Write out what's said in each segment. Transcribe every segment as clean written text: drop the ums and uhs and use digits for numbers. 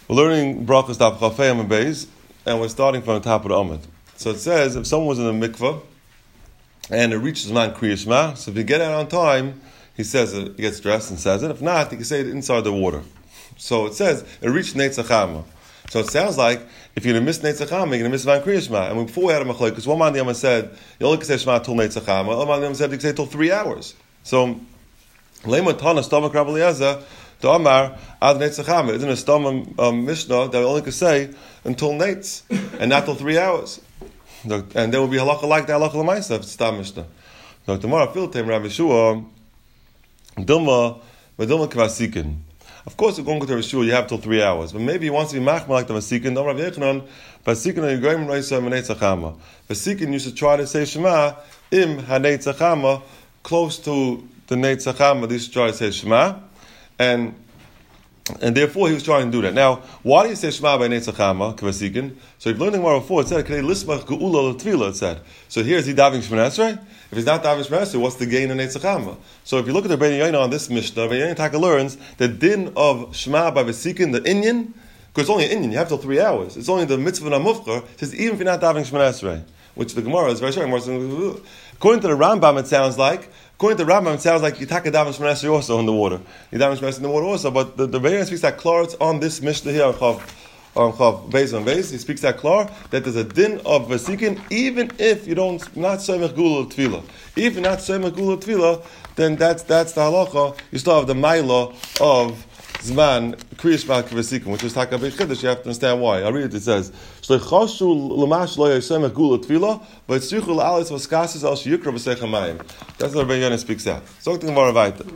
We're learning brachas daf chafei and beis, and we're starting from the top of the amud. So it says, if someone was in a mikveh and it reaches man kriya shema, so if you get out on time, he says it, he gets dressed and says it. If not, he can say it inside the water. So it says, it reached Neitzach Chama. So it sounds like, if you're going to miss Neitzach Chama, you're going to miss man kriya shema. And before we had a machlok, because one man the Yama said, you only can say shema till Neitzach Chama, one man the Yama said you can say till 3 hours. So, Lema Tana Stomach Rabbi Eliezer, the Amar Ad Neitzach Chama, isn't a stomach Mishnah that we only can say until Neitz, and not till 3 hours. And there will be halacha like that, halacha l'maisa, if it's Stam Mishnah. So tomorrow, Filtem Rabbi Shua, Dilma Kvasikin. Of course, if you're going to Rishua, you have till 3 hours. But maybe he wants to be machma like the Vasikin. Don't Rabbi Yechanan, Vasikin are Yigoyim Reisa Neitzach Chama. Vasikin, you should try to say Shema, Im HaNeitzach Chama, close to the Neitzach Chama, you should try to say Shema. And therefore, he was trying to do that. Now, why do you say Shema by Neitzach Chama, Kvasikin? So you've learned the Gemara before, it said, K'nei Lismach Geula L'Tvila, it said. So here, is he daving Shemona Esrei? If he's not daving Shemona Esrei, what's the gain in Neitzach Chama? So if you look at the Rebbeinu Yonah on this Mishnah, Rebbeinu Yonah learns the din of Shema by Vasikin, the Inyan, because it's only an Inyan, you have till 3 hours. It's only the mitzvah Namufchar, it says, even if you're not daving Shemona Esrei, which the Gemara is very sure. According to the Rambam, it sounds like you take a daven Shemona Esrei also in the water. You daven Shemona Esrei in the water also, but the Rebbeinu speaks that klar, it's on this Mishnah here on Chav Beis on Beis. He speaks that klar that there's a din of Vasikin, even if you don't not Semech Gula Tvila. If you're not Semech Gula Tvila, then that's the halacha. You still have the Maila of Zman Kriya Shema Vasikin, which is Taka Beit Chiddush. You have to understand why. I read it. It says Shleichashu Lamash Lo Yisemech Gula Tvila, but Tzrichu La'alis Vaskasis Al Sheyukra V'Seicha Mayim. That's what Rebbeinu Yonah speaks out. So the Gemara weiter.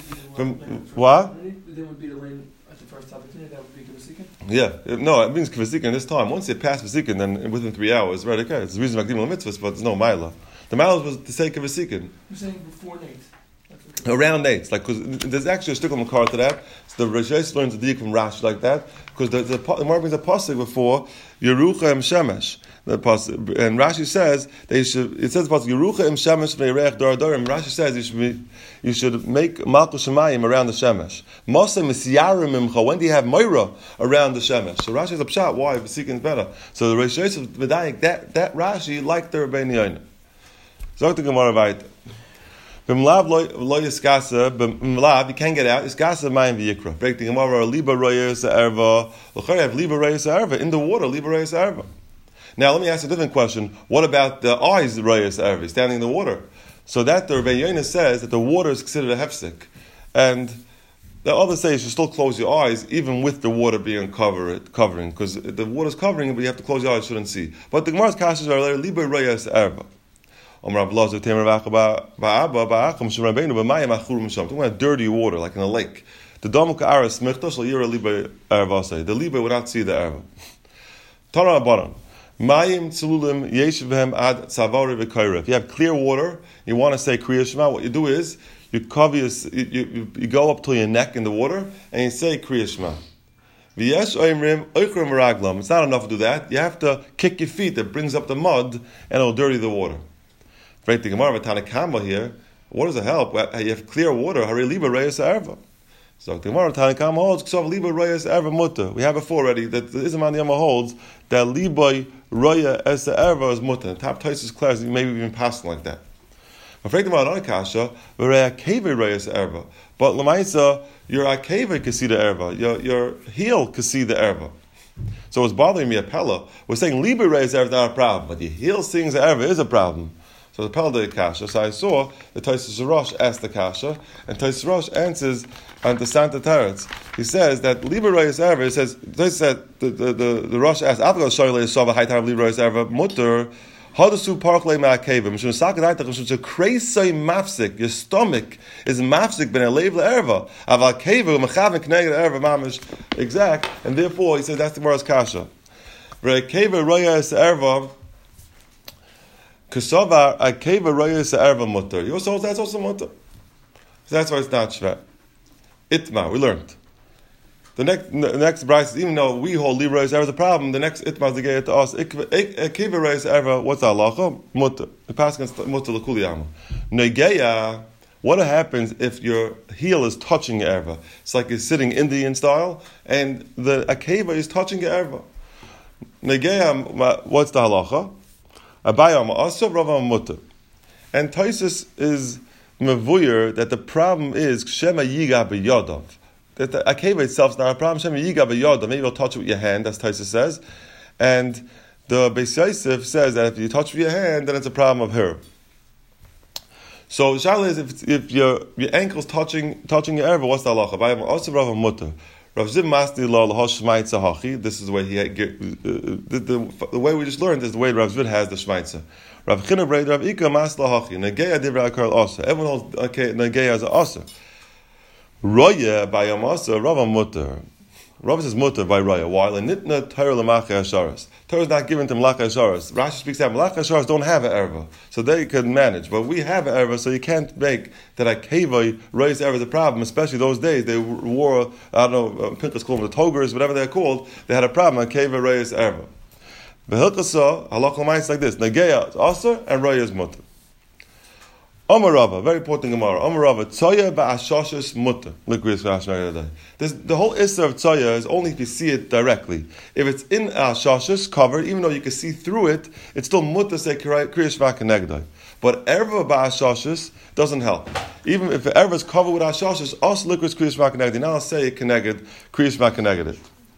What? They would be the lane at the first opportunity. That would be Kvasikin. Yeah, no, it means Kvasikin this time. Once you pass Kvasikin, then within 3 hours, right? Okay, it's the reason Makdim Mitzvahs, but there's no Maila. The Maila was to say Kvasikin. You're saying before Nate. Around 8, like, because there's actually a stick on the card to that. So the Rosh learns the dik from Rashi like that, because the Gemara brings a pasuk before Yerucha Im Shemesh. The pasuk, and Rashi says they should. It says pasuk Yerucha Im Shemesh ve'Yerech Dor Dorim. Rashi says you should make Malchus Shemayim around the Shemesh. Moshe Misyarim Imcha. When do you have Moira around the Shemesh? So Rashi is a pshat. Why Vasikin is better? So the Rosh V'Dayik that Rashi liked the Rebbeinu Yonah. Zok the Gemara weiter. B'mlav lo yiskasa, b'mlav, you can't get out, yiskasa mayim v'yikra. Break the Gemara, liba royas erva, l'chari have liba royas erva, in the water, liba royas erva. Now let me ask a different question. What about the eyes royas erva, standing in the water? So that the Rebbeinu Yonah says that the water is considered a hefsek. And the others say you should still close your eyes, even with the water being covering, because the water's covering, but you have to close your eyes, you shouldn't see. But the Gemara's kashas are liba royas erva. Talking about dirty water, like in a lake. The liba would not see the erva. If you have clear water, you want to say Kriya Shema, what you do is you cover you go up to your neck in the water and you say Kriya Shema. It's not enough to do that. You have to kick your feet. That brings up the mud and it'll dirty the water. Right, the Gemara Tanakama here. What does it help? You have clear water. Hari liba reyes erva. So the Gemara Tanakama holds ksav liba reyes erva mutter. We have before already that the Isman Yama holds that liba roya es erva is mutter. Top Tais is clear. Maybe even passing like that. But the Gemara Tanakasha v'reya keve reyes erva. But lemaisa your akeva can see the erva. Your heel can see the erva. So it's bothering me a pella. We're saying liba reyes erva is not a problem, but the heel seeing the erva is a problem. So the Pella did kasha. So I saw the Tosfos Rosh asked the kasha, and Tosfos Rosh answers on the Santa Teretz. He says that Liba Royas Erva. He says the Rosh asked Avgal Shoyle Yisava High Time Liba Royas Erva Mutter Hadasu Parklei Ma'akevim. Mishum Sakadaytach Mishum Kreisay Mafsik. Your stomach is Mafsik ben Alev LeErva Aval Keva Mechavin Kneged Erva Mamish exact, and therefore he says that's the Gemara's kasha. Keva Royas Erva. Kasovar akeva royas erva mutter. You also that's also mutter. So that's why it's not shvet. Itma we learned. The next brayse, even though we hold liba royas erva is a problem, the next itma is the gay to us. Akeva royas erva. What's halacha? Mutter. The pass against mutter l'kuliyama. Negeya. What happens if your heel is touching your erva? It's like you're sitting Indian style, and the akeva is touching your erva. Negeya, what's the halacha? Abaya ma'aseh, Rava mutter. And Taisus is mevuyer that the problem is shema yiga b'yadav. That the akeva itself is not a problem. Shema yiga b'yadav. Maybe you'll touch it with your hand, as Taisus says. And the Beis Yosef says that if you touch with your hand, then it's a problem of her. So the shaila is if your ankle's touching your erva, what's the halacha? Abaya ma'aseh, Rava mutter. Rav Ziv Masni lo l'hoshmaitza hachi. This is the way the way we just learned is the way Rav Ziv has the shmaitza. Rav China Breid Rav Ika Masla hachi. Negeya divrei akar asa. Everyone knows negeya is asa. Roya bayam asa. Rav mutter. Rav says mutter by roya. While in nitna Torah l'machei hasharas. Torah is not given to Malach hasharas. Rashi speaks that Malach hasharas don't have an erva, so they can manage. But we have an erva, so you can't make that a kevay raise erva the problem. Especially those days, they wore Pinchas called them the togers, whatever they're called. They had a problem. A kevay raise erva. V'hilchasa halach l'mayis like this: negeya is aser and roya is mutter. Amar Rava, very important Gemara. Amar Rava, tzoya ba'ashoshes mutter. The whole issue of tzoya is only if you see it directly. If it's in ashoshes, covered, even though you can see through it, it's still mutter say kriya shema kenegdai. But erva ba'ashoshes doesn't help. Even if the erva is covered with ashoshes, also liquid kriya shema kenegdai. Now I'll say keneged kriya shema keneged.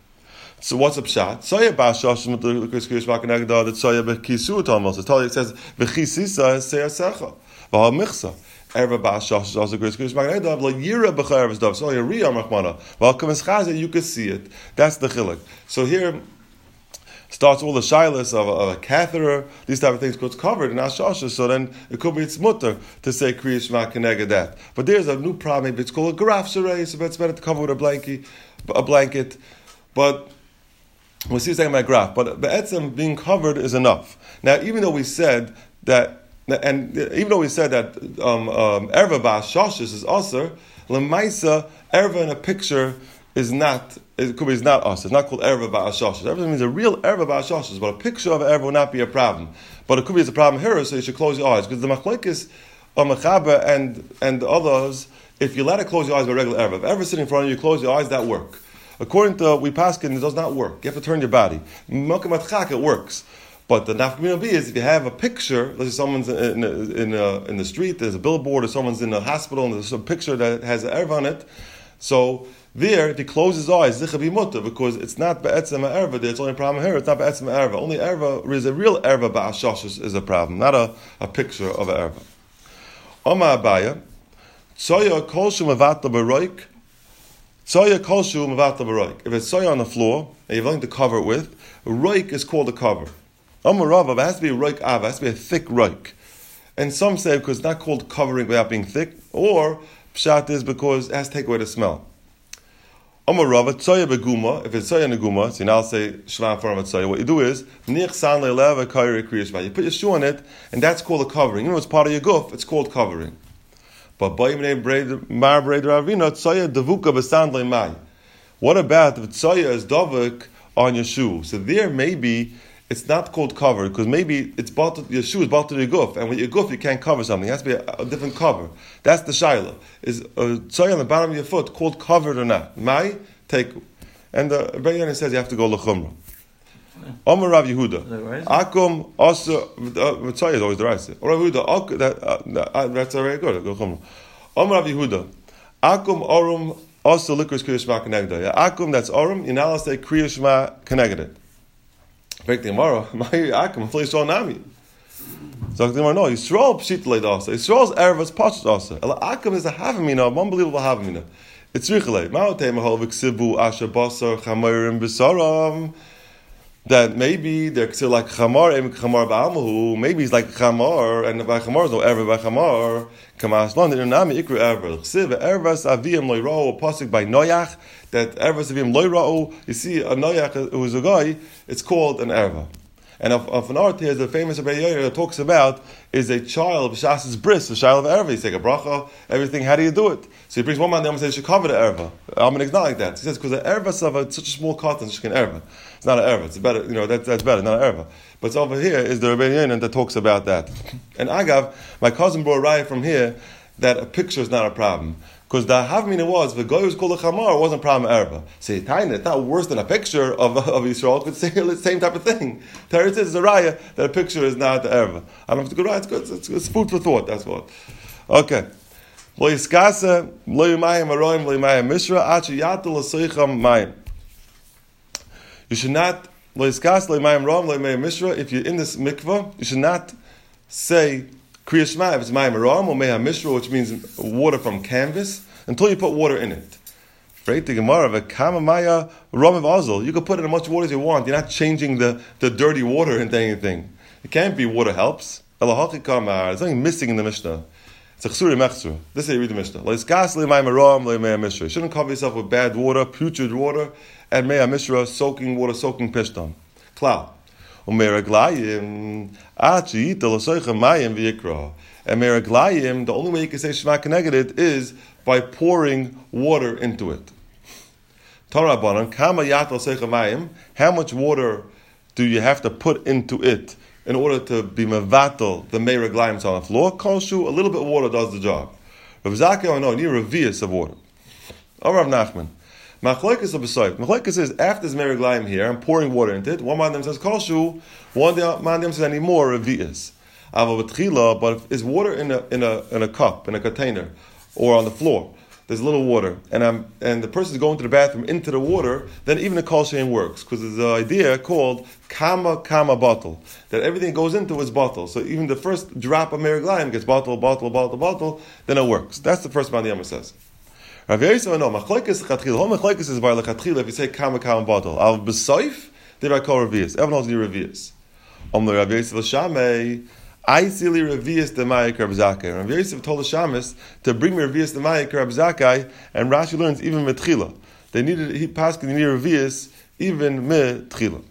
So what's up pshat? Tzoya ba'ashoshes mutter liquid kriya shema kenegdai. The tzoya b'kisu almost. It says v'chisisa seyasecha. V'hamichsa. Erva ba'ashosh is also great. Kriya shema lo yira b'cha erva dav. So you read Rachmana. V'hakamis you can see it. That's the chiluk. So here starts all the shilas of a catheter. These type of things gets covered in ashoshes. So then it could be it's mutter to say kriya shema keneged that. But there's a new problem. Maybe it's called a graf sharei. So it's better to cover with a blanket. But we'll see saying my graph. But be'etzem being covered is enough. Now, even though we said that. And even though we said that erva ba'ashoshes is aser, lemaisa erva in a picture is not. It could be is not aser. It's not called erva ba'ashoshes. Erva means a real erva ba'ashoshes, but a picture of erva will not be a problem. But it could be it's a problem here, so you should close your eyes because the machlekes mechaber and the others. If you let it close your eyes by regular erva, if erva sitting in front of you, close your eyes, that work. According to we paskin, it does not work. You have to turn your body. Malkim atchak, it works. But the nafkamina is if you have a picture, let's say someone's in the street, there's a billboard, or someone's in a hospital, and there's a picture that has an erva on it. So there, if he closes his eyes, zicha b'mutter, because it's not be'etzem erva. There's only a problem here. It's not be'etzem erva. Only erva is a real erva ba'ashoshes is a problem, not a picture of an erva. Oma abaya, tzoya kolshu mevata b'roik. Tzoya kolshu mevata b'roik. If it's tzoya on the floor and you're willing to cover it with, roik is called a cover. Amar Rava, it has to be a roik ava, it has to be a thick roik. And some say because it's not called covering without being thick, or pshat is because it has to take away the smell. Amar Rava, tzoya beguma, if it's tzoya neguma, so now I'll say shva in front of tzoya, what you do is, nich san le'lev kairi kriya shva. You put your shoe on it, and that's called a covering. You know it's part of your guf, it's called covering. But mar breid ravina, tzoya devuka b'san le'mai. What about if tzoya is davuk on your shoe? So there maybe it's not called cover because maybe your shoe is bought to your guf, and with your guf you can't cover something. It has to be a different cover. That's the shaila. Is a tzoya on the bottom of your foot called covered or not? Mai take, and the Rebbeinu says you have to go lechumra. Omer Rav Yehuda, Akum also tzoya is always the right side. Rav Yehuda, that's very good. Go chumra. Omer Rav Yehuda, Akum orum also likros kriya shema kenegda. Akum that's orum. You're not allowed to say kriya shema kenegda. Break the Gemara. My akum fully Yisrael nami. So the Gemara no. Yisrael pshit leidasa. Yisrael's ervas pashut asa. Akum is a havamina, unbelievable havamina. It's richelei. Ma'otei mahol v'ksibu asher basar chamayrim b'saram. That maybe they're considered like chamar, chamar ba'amahu. Maybe he's like chamar, and by chamar is no erva by chamar. Kamas lon the nami ikru erva. Chsiv ervas aviyim loyrao pasuk by Noach. That ervas aviyim loyrao. You see a Noach who is a guy. It's called an erva. And of an art here, the famous Rebbe Yoyer that talks about is a child of Shas's bris, a child of erva. He's like a bracha, everything. How do you do it? So he brings one man down and says you should cover the erva. It's not like that. He says because the erva is such a small cotton, such an erva. It's not an erva. It's better, that's better, not an erva. But it's over here is the Rebbe Yoyer that talks about that. And Agav, my cousin brought a raya from here that a picture is not a problem. Because the Havmina was, the guy was called a Chamar, wasn't a problem Erba. Say, Taina, it's not worse than a picture of Yisrael, could say the same type of thing. Teretz is a raya that a picture is not the Erba. I don't know if it's a good raya, it's good, it's food for thought, that's what. Okay. Lo yiskasa, lo yumayim aroim, lo yumayim mishra, achi yatul l'soicham mayim. You should not, lo yiskasa, lo yumayim aroim, lo yumayim mishra, if you're in this mikvah, you should not say Kriya Shema if it's mayim aroim, or mayim mishra, which means water from canvas, until you put water in it. Right? The Gemara of a Kamamaya Romiv Azul, you can put in as much water as you want. You're not changing the dirty water into anything. It can't be water helps. There's something missing in the Mishnah. It's a chsuri mechsur. This is how you read the Mishnah. You shouldn't cover yourself with bad water, putrid water, and meya mishra, soaking water, soaking pishtan. Klal. And meraglayim, the only way you can say Shema Keneged it is by pouring water into it. How much water do you have to put into it in order to be mevatel the meraglayim on the floor? Kolshu, a little bit of water does the job. Rav Zakkai, no, you need a revius of water. Or Rav Nachman. Machlokes of Besoif. Machlokes says after there's meraglayim here, I'm pouring water into it. One man them says kolshu, one man them says any more revius. But if is water in a cup, in a container, or on the floor, there's a little water, and the person is going to the bathroom into the water, then even the kol shein works, because there's an idea called kama bottle, that everything goes into its bottle. So even the first drop of meraglayim gets bottle, then it works. That's the first man the Yama says. Rav Yosef, no, machlokes chatchila. Whole machlokes is by lechatchila. If you say kama bottle, al b'soif, they by call revius. Everyone knows the revius. The Rav Yosef Shamei. I see li revius the Ma'ik Rav Zakkai. Rav Yosef told the Shamis to bring me revius the Ma'ik Rav Zakkai, and Rashi learns even metchila. They needed revius even metchila.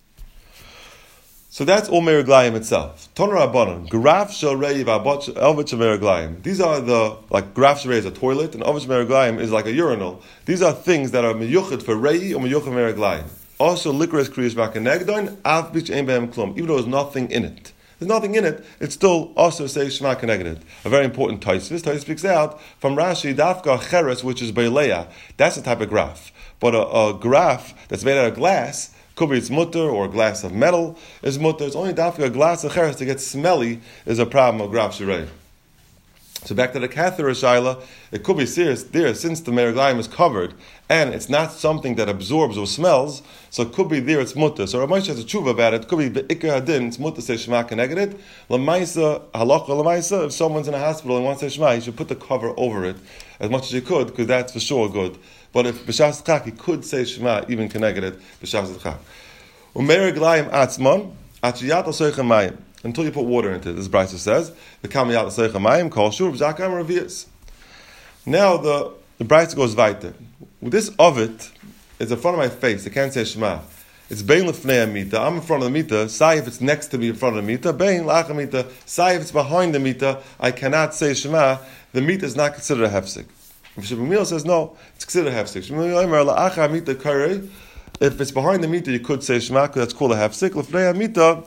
So that's all meraglayim itself. Ton Rabbanon, graf sharei v'avot meraglayim. These are like graf sharei is a toilet, and avot meraglayim is like a urinal. These are things that are miyuchet for rei or miyuchet meraglayim. Also, licorice kriyas bakanegdoin av bich ein behem klum. Even though there's nothing in it. There's nothing in it, it's still also says Shema Keneged. A very important Taisvis. Taisvis speaks out from Rashi, Dafka Cheres, which is Beileya. That's the type of graph. But a graph that's made out of glass, could be it's mutter, or a glass of metal is mutter. It's only Dafka a glass of Cheres to get smelly is a problem of graph shirei. So back to the Kathara Shaila, it could be serious there, since the meraglayim is covered, and it's not something that absorbs or smells, so it could be there, it's mutter. So Rav Moshe has a tshuva about it, it could be be'ikar hadin, it's mutter, say Shema Keneged it, l'maisa, halacha l'maisa, if someone's in a hospital and wants to say Shema, he should put the cover over it, as much as he could, because that's for sure good. But if b'shas chak, he could say Shema, even Keneged it, b'shas chak. U'meraglayim atzmon, achiyat al-soichem mayim. Until you put water into it, as Brisa says, the kamayat l'seichamayim kol shur b'zakam revius. Now the Brisa goes weiter. This ovet is in front of my face. I can't say Shema. It's bein lefnei amita. I'm in front of the mita. Say if it's next to me in front of the mita. Bein la'ach mita. Say if it's behind the mita. I cannot say Shema. The mita is not considered a hefsek. If Shmuel says no, it's considered a hefsek. Shmuel omer la'ach mita karei. If it's behind the mita, you could say Shema because that's called a hefsek. Lefnei amita.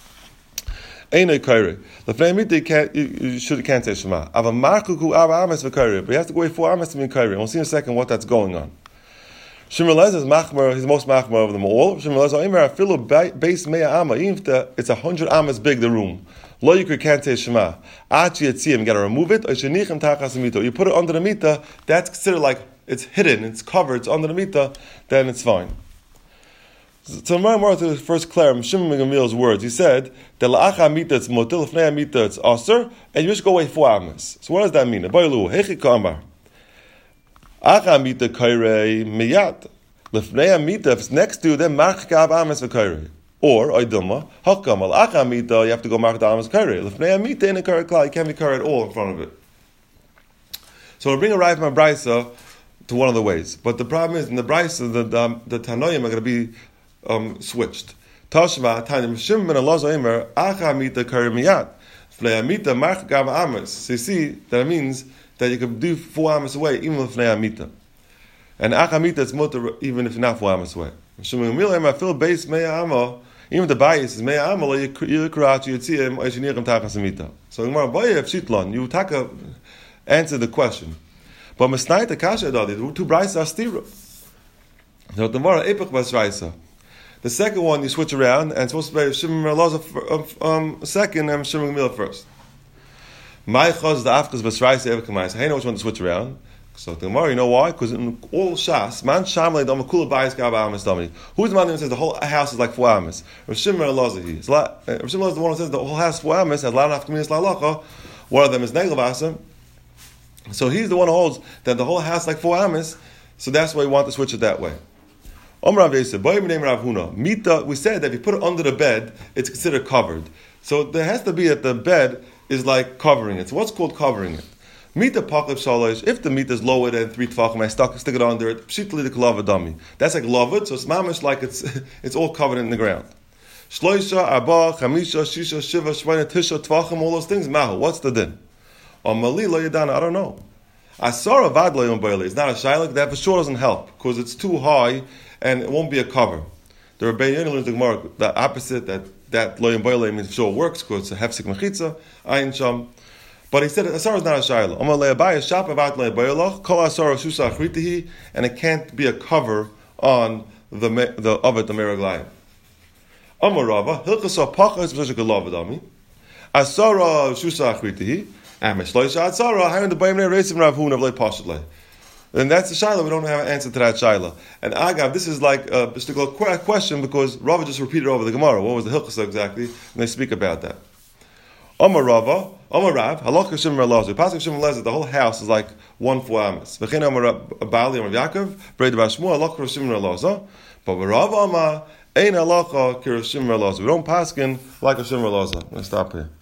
Ain't a kairi. Lefnei mita can't say Shema. Ava markuku ava ames v'kairi, but he has to go away 4 ames to be kairi. We'll see in a second what that's going on. Shimon Lezer is machmer. He's most machmer of them all. Shimon Lezer omer afilu base meya ama. Even if it's 100 ames big the room, lo yikri can't say Shema. Achi etziyim, you got to remove it. Or shenichem tachas mita. You put it under the mita. That's considered like it's hidden, it's covered, it's under the mita. Then it's fine. So more to the first Clare, Shimon Gamil's words, he said, the la'acha mita it's motil, lefnei mita it's aser, and you just go away 4 amas. So what does that mean? Boilu, hechi kamar. Acha mita kairei miyat. Lefnei mita, if it's next to, then march gav amas v'kairei. Or, oidilma, hakam, al-acha mita, you have to go march the amas kairei. Lefnei mita in a kairei klal, you can't be kairei at all in front of it. So we'll bring a raya from a brisa to one of the ways. But the problem is, in the brisa, the Tanoim are going to be switched. Tashma Tanim Shimon ben Elazar Omer Acha Mita Karimiyat Fnei Amita March Gav Amas. So you see that it means that you can do 4 amas away even with Fnei Amita, and Acha Mita is mutter even if not 4 amas away. Shimon Gamil I feel base Meya Ama, even the bias is Meya Ama you Yitziyim Oishinirem Tachas Amita. So Gemara Boye of Shitlon you taka answer the question. But Mesnaita Kasha Adadi, the two brises are stira. So the Gemara Epich Bas Raisa. The second one you switch around, and it's supposed to be Shimon Elazar second and Shimon Gamila first. My chaz the afkas Bas Raisa Epich Kamais. I know which one to switch around. So the Gemara, you know why? Because in all Shas, man Shamlei Dama Kula Bayis Gaba Amis Dami. Who's the man that says the whole house is like 4 amis? Rav Shimon Elazar he. Rav Shimon Elazar is the one who says the whole house is 4 amis, has a lot of afkaminas la'alacha. One of them is Neglavasa. So he's the one who holds that the whole house is like 4 amis, so that's why we want to switch it that way. We said that if you put it under the bed, it's considered covered. So there has to be that the bed is like covering it. So what's called covering it? Mita paklip shalosh. If the meat is lower than 3 tefachim, I stick it under it. Pshitli the kalava dami. That's like lavud. So it's mamish like it's all covered in the ground. Shloisha, arba, chamisha, shisha, shiva, shvayna, tisha, tefachim. All those things. Mahu. What's the din? On mali lo yadana. I don't know. Asara vad lo yom boile. It's not a shaylak. That for sure doesn't help because it's too high and it won't be a cover. The Rebbeinu learns the Gemara the opposite, that lo yom boile means for sure it works because it's a hefsek mechitza ayin sham. But he said asara is not a shayla. Amar le'abayis shap avat le'bayolach kol asara susa achritihi, and it can't be a cover on the ovet the meraglayim. Amar Rava hilchasa pachas b'shach galavadami asara susa achritihi ameshloisha asara hayin the bayim ne'reisim Rav Huna v'lei pashatlei. And that's the shayla. We don't have an answer to that shayla. And agav, this is like a question because Rava just repeated over the Gemara. What was the hilchasa exactly? And they speak about that. Amar Rava, Amar Rav, halakha Shimon Elazar. Pasuk Shimon Elazar, the whole house is like 1 4 amas. V'chein Amar Bali, Amar Yaakov, Brei Devar Shmuel, halakha Shimon Elazar. But Rava Amar, ein halakha k'Shimon Elazar. We don't paskin like a Shimon Elazar. I'm going to stop here.